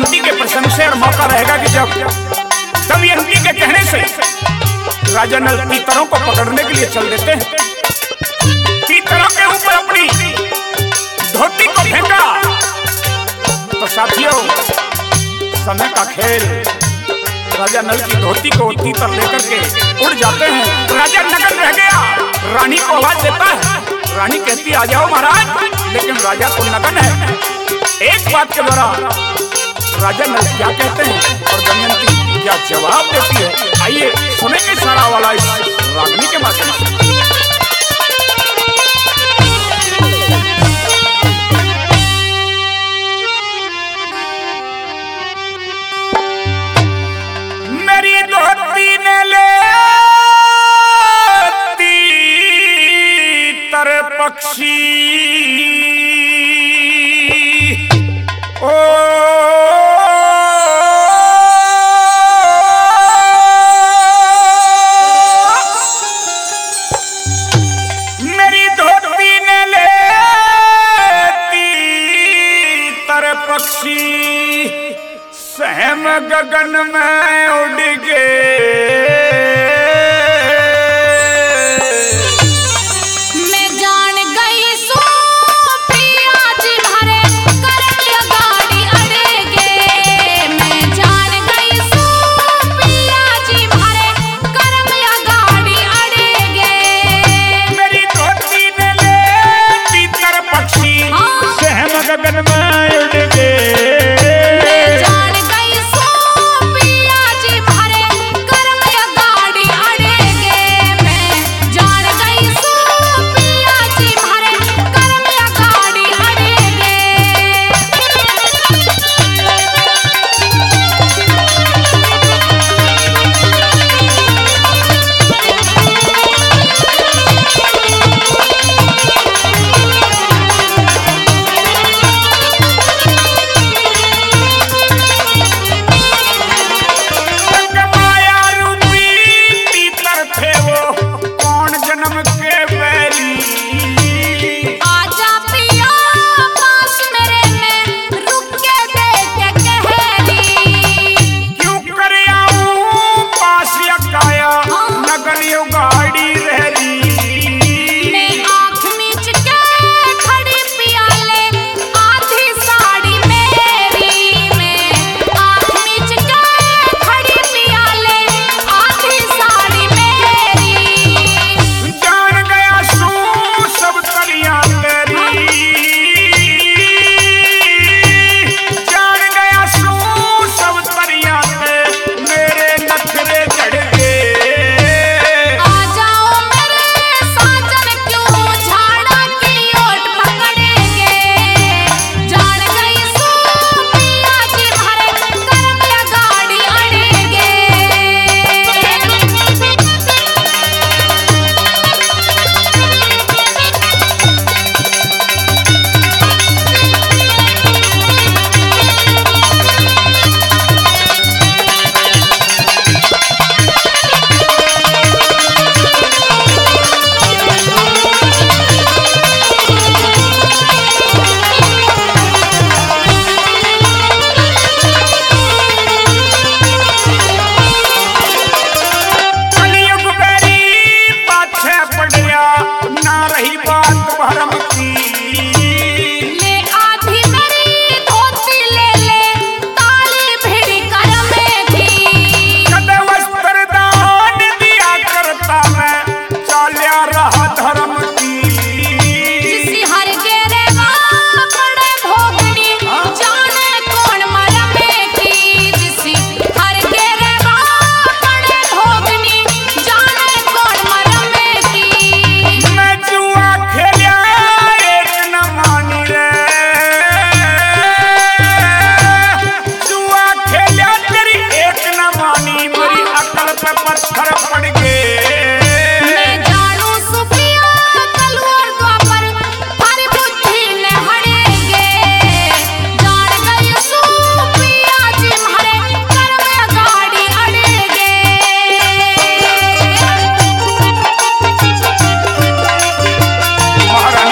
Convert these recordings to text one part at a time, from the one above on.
दमयंती के प्रसंग से और मौका रहेगा कि जब दमयंती के कहने से राजा नल तीतरों को पकड़ने के लिए चल देते हैं। तीतरों के ऊपर अपनी धोती को फेंका तो साथियों समय का खेल, राजा नल की धोती को तीतर लेकर के उड़ जाते हैं। राजा नगन रह गया, रानी को आवाज देता है, रानी कहती आ जाओ महाराज, लेकिन राजा तो नगन है। एक बात के द्वारा राजा नल क्या कहते हैं और दमयंती क्या जवाब देती है, आइए सुनेंगे सारा वाला इस रागनी के माध्यम से। मेरी धोती ने ले तीतर पक्षी ओ मेरी धोती ने ले तीतर पक्षी सहम गगन में उड़ गए।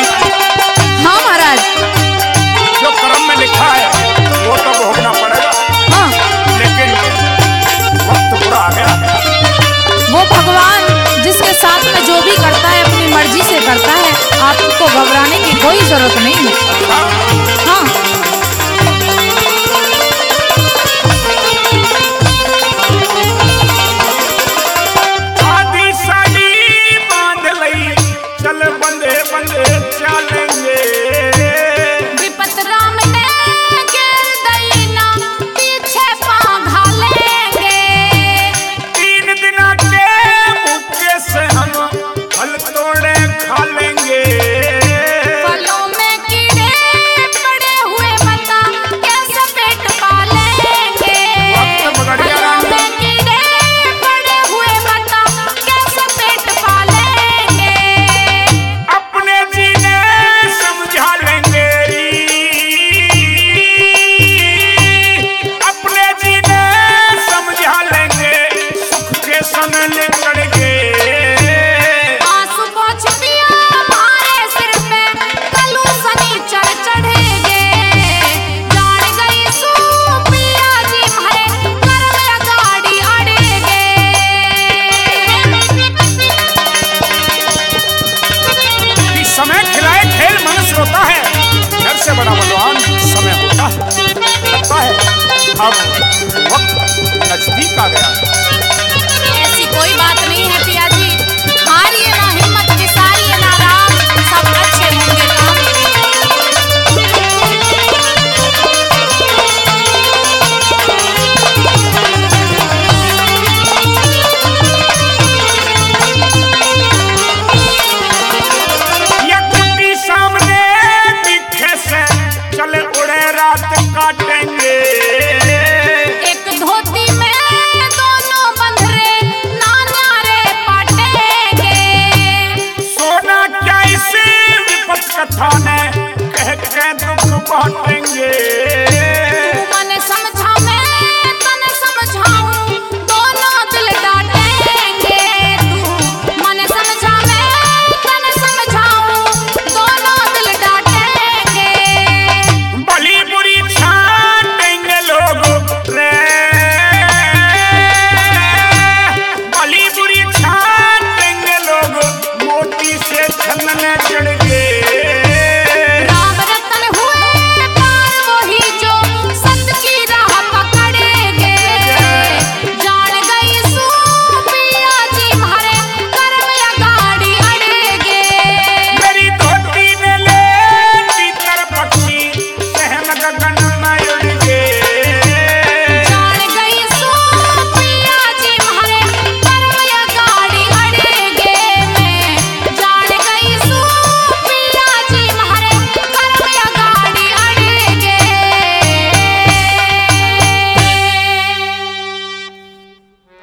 लिखा है वो तो भोगना पड़ेगा। मर्जी से करता है, आपको घबराने की कोई जरूरत नहीं है। हाँ आधी साड़ी बांध लई चल बंदे बंदे चलेंगे। विपत राम ने गेल दैना पीछे बांधा लेंगे। 3 दिन के भूखे से हम फल तोड़े खा लेंगे। फलों में कीड़े पड़े हुए बता कैसे पेट पालेंगे। फलों में कीड़े पड़े हुए बता कैसे पेट पालेंगे। अपने जीने समझा लेंगे, अपने जीने समझा लेंगे, सुख के समय निकल